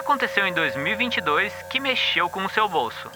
aconteceu em 2022 que mexeu com o seu bolso?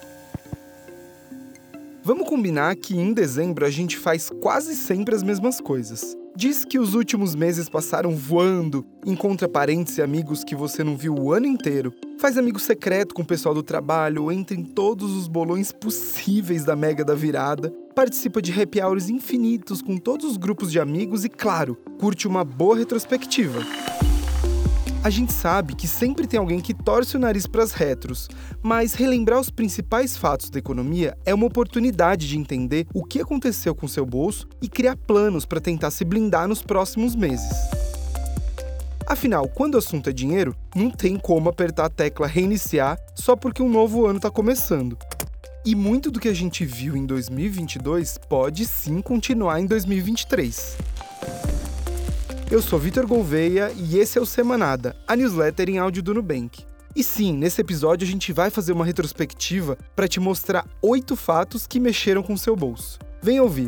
Vamos combinar que em dezembro a gente faz quase sempre as mesmas coisas. Diz que os últimos meses passaram voando, encontra parentes e amigos que você não viu o ano inteiro, faz amigo secreto com o pessoal do trabalho, entra em todos os bolões possíveis da Mega da Virada, participa de happy hours infinitos com todos os grupos de amigos e, claro, curte uma boa retrospectiva. A gente sabe que sempre tem alguém que torce o nariz para as retros, mas relembrar os principais fatos da economia é uma oportunidade de entender o que aconteceu com seu bolso e criar planos para tentar se blindar nos próximos meses. Afinal, quando o assunto é dinheiro, não tem como apertar a tecla reiniciar só porque um novo ano está começando. E muito do que a gente viu em 2022 pode sim continuar em 2023. Eu sou Vitor Gouveia e esse é o Semanada, a newsletter em áudio do Nubank. E sim, nesse episódio a gente vai fazer uma retrospectiva para te mostrar 8 fatos que mexeram com seu bolso. Vem ouvir!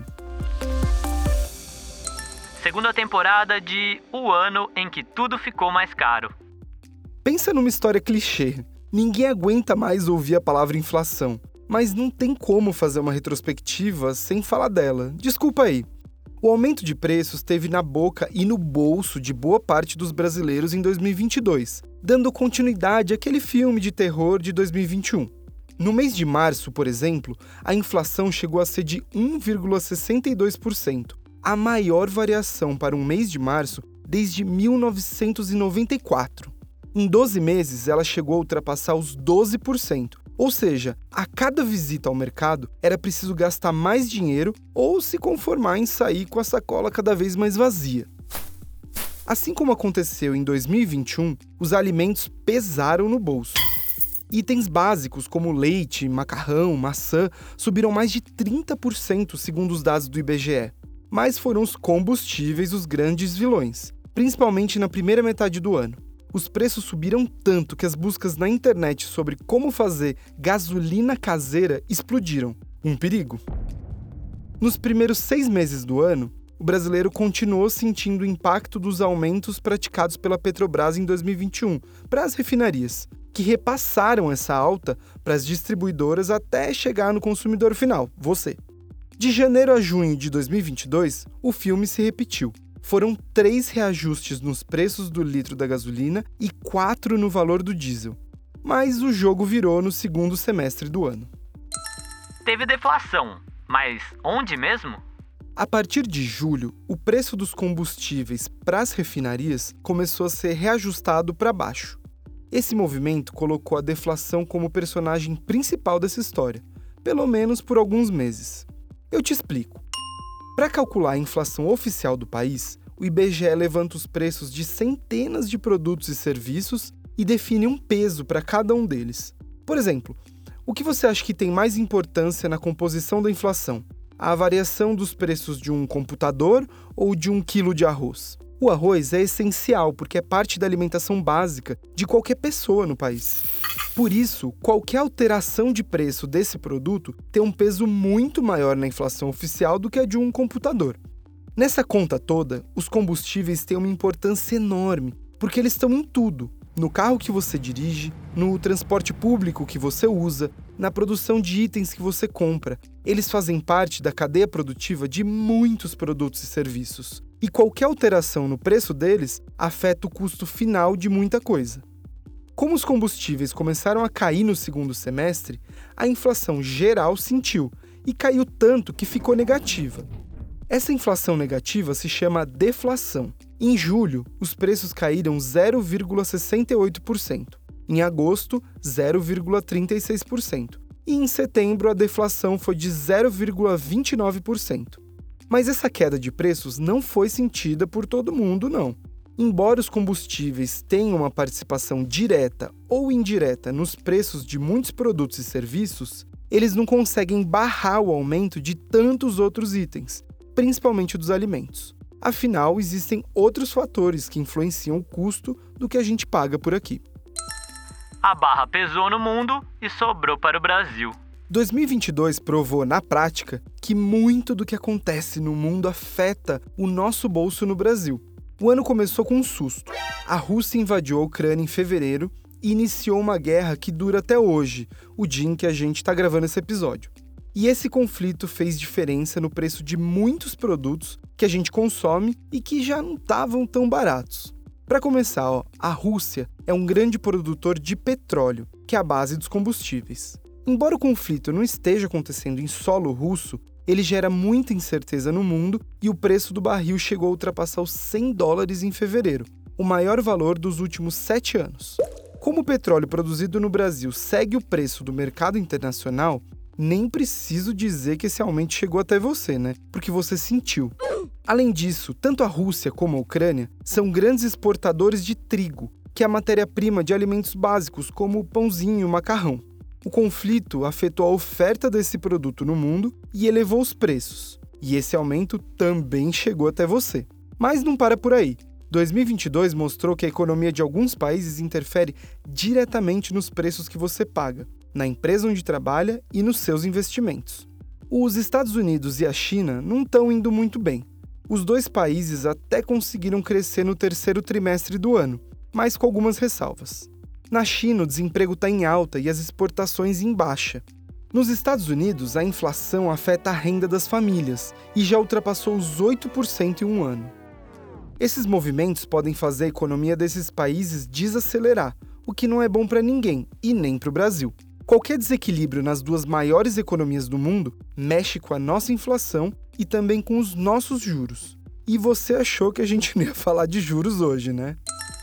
Segunda temporada de O Ano em que Tudo Ficou Mais Caro. Pensa numa história clichê. Ninguém aguenta mais ouvir a palavra inflação, mas não tem como fazer uma retrospectiva sem falar dela. Desculpa aí. O aumento de preços esteve na boca e no bolso de boa parte dos brasileiros em 2022, dando continuidade àquele filme de terror de 2021. No mês de março, por exemplo, a inflação chegou a ser de 1,62%, a maior variação para um mês de março desde 1994. Em 12 meses, ela chegou a ultrapassar os 12%. Ou seja, a cada visita ao mercado era preciso gastar mais dinheiro ou se conformar em sair com a sacola cada vez mais vazia. Assim como aconteceu em 2021, os alimentos pesaram no bolso. Itens básicos como leite, macarrão, maçã subiram mais de 30% segundo os dados do IBGE. Mas foram os combustíveis os grandes vilões, principalmente na primeira metade do ano. Os preços subiram tanto que as buscas na internet sobre como fazer gasolina caseira explodiram. Um perigo. Nos primeiros 6 meses do ano, o brasileiro continuou sentindo o impacto dos aumentos praticados pela Petrobras em 2021 para as refinarias, que repassaram essa alta para as distribuidoras até chegar no consumidor final, você. De janeiro a junho de 2022, o filme se repetiu. Foram 3 reajustes nos preços do litro da gasolina e 4 no valor do diesel. Mas o jogo virou no segundo semestre do ano. Teve deflação, mas onde mesmo? A partir de julho, o preço dos combustíveis para as refinarias começou a ser reajustado para baixo. Esse movimento colocou a deflação como personagem principal dessa história, pelo menos por alguns meses. Eu te explico. Para calcular a inflação oficial do país, o IBGE levanta os preços de centenas de produtos e serviços e define um peso para cada um deles. Por exemplo, o que você acha que tem mais importância na composição da inflação? A variação dos preços de um computador ou de 1 quilo de arroz? O arroz é essencial porque é parte da alimentação básica de qualquer pessoa no país. Por isso, qualquer alteração de preço desse produto tem um peso muito maior na inflação oficial do que a de um computador. Nessa conta toda, os combustíveis têm uma importância enorme, porque eles estão em tudo. No carro que você dirige, no transporte público que você usa, na produção de itens que você compra. Eles fazem parte da cadeia produtiva de muitos produtos e serviços. E qualquer alteração no preço deles afeta o custo final de muita coisa. Como os combustíveis começaram a cair no segundo semestre, a inflação geral sentiu e caiu tanto que ficou negativa. Essa inflação negativa se chama deflação. Em julho, os preços caíram 0,68%. Em agosto, 0,36%. E em setembro, a deflação foi de 0,29%. Mas essa queda de preços não foi sentida por todo mundo, não. Embora os combustíveis tenham uma participação direta ou indireta nos preços de muitos produtos e serviços, eles não conseguem barrar o aumento de tantos outros itens, principalmente dos alimentos. Afinal, existem outros fatores que influenciam o custo do que a gente paga por aqui. A barra pesou no mundo e sobrou para o Brasil. 2022 provou, na prática, que muito do que acontece no mundo afeta o nosso bolso no Brasil. O ano começou com um susto. A Rússia invadiu a Ucrânia em fevereiro e iniciou uma guerra que dura até hoje, o dia em que a gente está gravando esse episódio. E esse conflito fez diferença no preço de muitos produtos que a gente consome e que já não estavam tão baratos. Para começar, a Rússia é um grande produtor de petróleo, que é a base dos combustíveis. Embora o conflito não esteja acontecendo em solo russo, ele gera muita incerteza no mundo e o preço do barril chegou a ultrapassar os $100 em fevereiro, o maior valor dos últimos 7 anos. Como o petróleo produzido no Brasil segue o preço do mercado internacional, nem preciso dizer que esse aumento chegou até você, né? Porque você sentiu. Além disso, tanto a Rússia como a Ucrânia são grandes exportadores de trigo, que é a matéria-prima de alimentos básicos como o pãozinho e o macarrão. O conflito afetou a oferta desse produto no mundo e elevou os preços. E esse aumento também chegou até você. Mas não para por aí. 2022 mostrou que a economia de alguns países interfere diretamente nos preços que você paga, na empresa onde trabalha e nos seus investimentos. Os Estados Unidos e a China não estão indo muito bem. Os dois países até conseguiram crescer no terceiro trimestre do ano, mas com algumas ressalvas. Na China, o desemprego está em alta e as exportações em baixa. Nos Estados Unidos, a inflação afeta a renda das famílias e já ultrapassou os 8% em um ano. Esses movimentos podem fazer a economia desses países desacelerar, o que não é bom para ninguém e nem para o Brasil. Qualquer desequilíbrio nas duas maiores economias do mundo mexe com a nossa inflação e também com os nossos juros. E você achou que a gente não ia falar de juros hoje, né?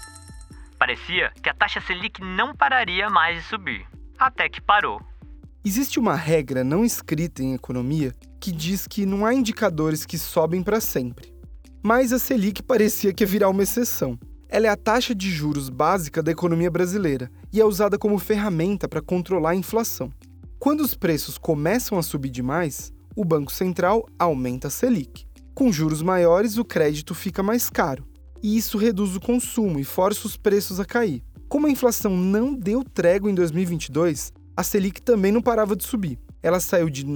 Parecia que a taxa Selic não pararia mais de subir, até que parou. Existe uma regra não escrita em economia que diz que não há indicadores que sobem para sempre. Mas a Selic parecia que ia virar uma exceção. Ela é a taxa de juros básica da economia brasileira e é usada como ferramenta para controlar a inflação. Quando os preços começam a subir demais, o Banco Central aumenta a Selic. Com juros maiores, o crédito fica mais caro. E isso reduz o consumo e força os preços a cair. Como a inflação não deu trégua em 2022, a Selic também não parava de subir. Ela saiu de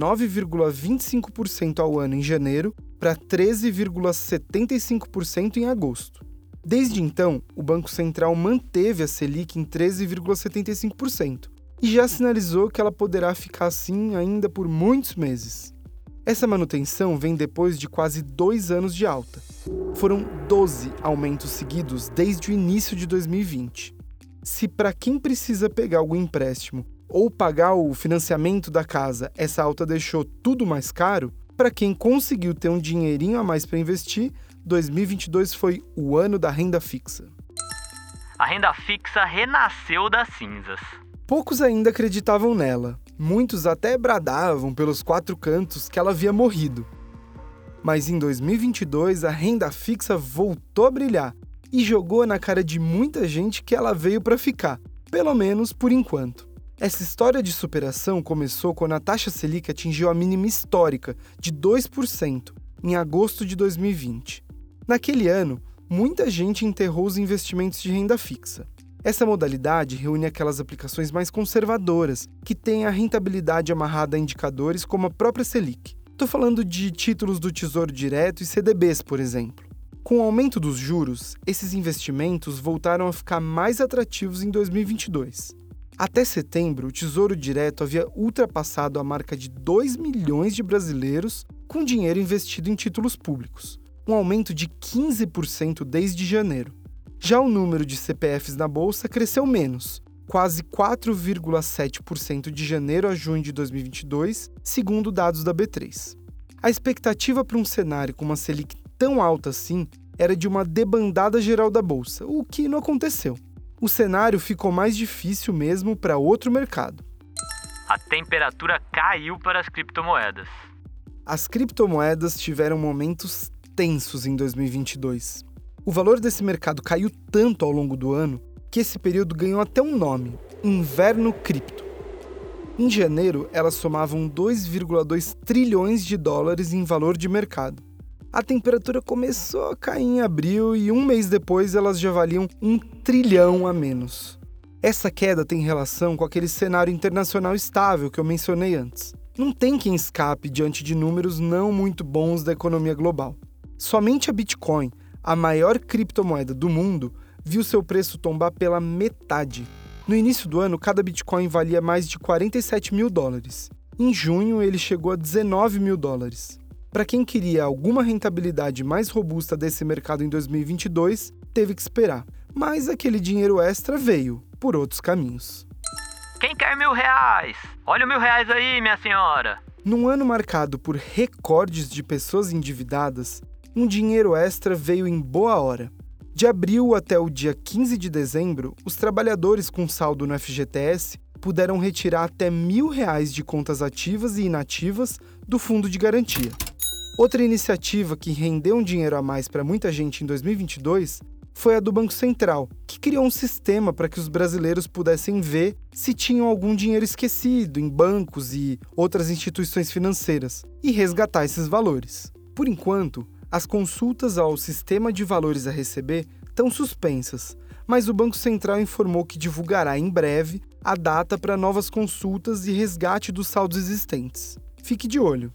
9,25% ao ano em janeiro para 13,75% em agosto. Desde então, o Banco Central manteve a Selic em 13,75% e já sinalizou que ela poderá ficar assim ainda por muitos meses. Essa manutenção vem depois de quase 2 anos de alta. Foram 12 aumentos seguidos desde o início de 2020. Se para quem precisa pegar algum empréstimo ou pagar o financiamento da casa, essa alta deixou tudo mais caro, para quem conseguiu ter um dinheirinho a mais para investir, 2022 foi o ano da renda fixa. A renda fixa renasceu das cinzas. Poucos ainda acreditavam nela. Muitos até bradavam pelos 4 cantos que ela havia morrido. Mas em 2022, a renda fixa voltou a brilhar e jogou na cara de muita gente que ela veio para ficar, pelo menos por enquanto. Essa história de superação começou quando a taxa Selic atingiu a mínima histórica de 2% em agosto de 2020. Naquele ano, muita gente enterrou os investimentos de renda fixa. Essa modalidade reúne aquelas aplicações mais conservadoras, que têm a rentabilidade amarrada a indicadores como a própria Selic. Estou falando de títulos do Tesouro Direto e CDBs, por exemplo. Com o aumento dos juros, esses investimentos voltaram a ficar mais atrativos em 2022. Até setembro, o Tesouro Direto havia ultrapassado a marca de 2 milhões de brasileiros com dinheiro investido em títulos públicos, um aumento de 15% desde janeiro. Já o número de CPFs na Bolsa cresceu menos, quase 4,7% de janeiro a junho de 2022, segundo dados da B3. A expectativa para um cenário com uma Selic tão alta assim era de uma debandada geral da Bolsa, o que não aconteceu. O cenário ficou mais difícil mesmo para outro mercado. A temperatura caiu para as criptomoedas. As criptomoedas tiveram momentos tensos em 2022. O valor desse mercado caiu tanto ao longo do ano que esse período ganhou até um nome: Inverno Cripto. Em janeiro, elas somavam 2,2 trilhões de dólares em valor de mercado. A temperatura começou a cair em abril e um mês depois elas já valiam 1 trilhão a menos. Essa queda tem relação com aquele cenário internacional estável que eu mencionei antes. Não tem quem escape diante de números não muito bons da economia global. Somente a Bitcoin, a maior criptomoeda do mundo, viu seu preço tombar pela metade. No início do ano, cada Bitcoin valia mais de 47 mil dólares. Em junho, ele chegou a 19 mil dólares. Para quem queria alguma rentabilidade mais robusta desse mercado em 2022, teve que esperar. Mas aquele dinheiro extra veio, por outros caminhos. Quem quer R$1.000? Olha o R$1.000 aí, minha senhora! Num ano marcado por recordes de pessoas endividadas, um dinheiro extra veio em boa hora. De abril até o dia 15 de dezembro, os trabalhadores com saldo no FGTS puderam retirar até R$1.000 de contas ativas e inativas do fundo de garantia. Outra iniciativa que rendeu um dinheiro a mais para muita gente em 2022 foi a do Banco Central, que criou um sistema para que os brasileiros pudessem ver se tinham algum dinheiro esquecido em bancos e outras instituições financeiras e resgatar esses valores. Por enquanto, as consultas ao sistema de valores a receber estão suspensas, mas o Banco Central informou que divulgará em breve a data para novas consultas e resgate dos saldos existentes. Fique de olho.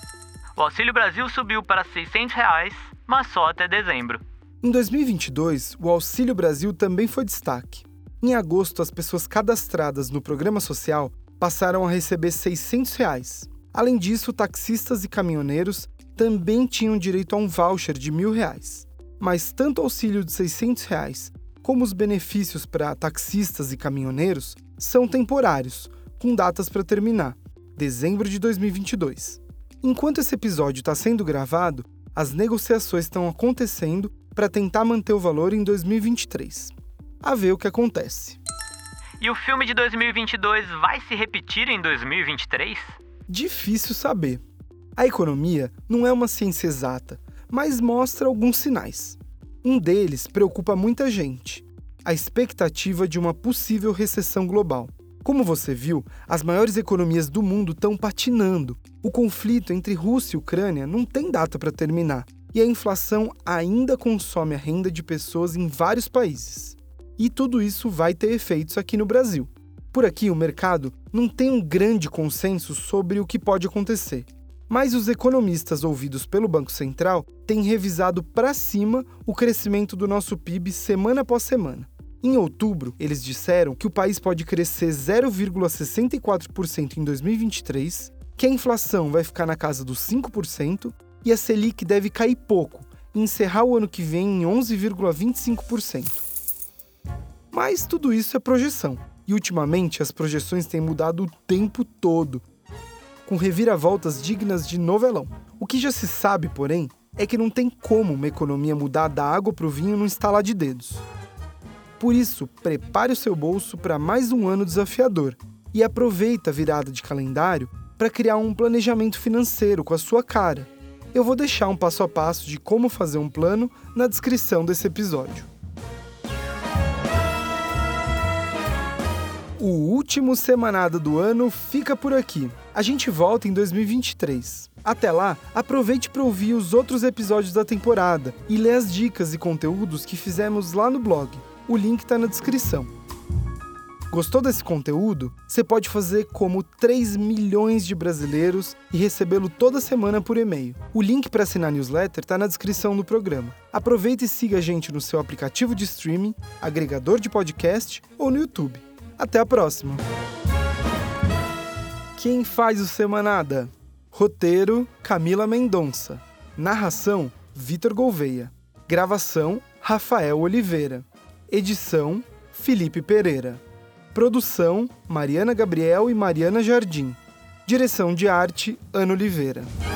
O Auxílio Brasil subiu para R$600, mas só até dezembro. Em 2022, o Auxílio Brasil também foi destaque. Em agosto, as pessoas cadastradas no programa social passaram a receber R$600. Além disso, taxistas e caminhoneiros também tinham direito a um voucher de R$1.000. Mas tanto o auxílio de R$600 como os benefícios para taxistas e caminhoneiros são temporários, com datas para terminar, dezembro de 2022. Enquanto esse episódio está sendo gravado, as negociações estão acontecendo para tentar manter o valor em 2023. A ver o que acontece. E o filme de 2022 vai se repetir em 2023? Difícil saber. A economia não é uma ciência exata, mas mostra alguns sinais. Um deles preocupa muita gente: a expectativa de uma possível recessão global. Como você viu, as maiores economias do mundo estão patinando. O conflito entre Rússia e Ucrânia não tem data para terminar, e a inflação ainda consome a renda de pessoas em vários países. E tudo isso vai ter efeitos aqui no Brasil. Por aqui, o mercado não tem um grande consenso sobre o que pode acontecer. Mas os economistas ouvidos pelo Banco Central têm revisado para cima o crescimento do nosso PIB semana após semana. Em outubro, eles disseram que o país pode crescer 0,64% em 2023, que a inflação vai ficar na casa dos 5% e a Selic deve cair pouco e encerrar o ano que vem em 11,25%. Mas tudo isso é projeção, e ultimamente as projeções têm mudado o tempo todo, com reviravoltas dignas de novelão. O que já se sabe, porém, é que não tem como uma economia mudar da água para o vinho num estalar de dedos. Por isso, prepare o seu bolso para mais um ano desafiador e aproveita a virada de calendário para criar um planejamento financeiro com a sua cara. Eu vou deixar um passo a passo de como fazer um plano na descrição desse episódio. O último Semanada do ano fica por aqui. A gente volta em 2023. Até lá, aproveite para ouvir os outros episódios da temporada e ler as dicas e conteúdos que fizemos lá no blog. O link está na descrição. Gostou desse conteúdo? Você pode fazer como 3 milhões de brasileiros e recebê-lo toda semana por e-mail. O link para assinar a newsletter está na descrição do programa. Aproveita e siga a gente no seu aplicativo de streaming, agregador de podcast ou no YouTube. Até a próxima! Quem faz o Semanada? Roteiro, Camila Mendonça. Narração, Vitor Gouveia. Gravação, Rafael Oliveira. Edição, Felipe Pereira. Produção, Mariana Gabriel e Mariana Jardim. Direção de arte, Ana Oliveira.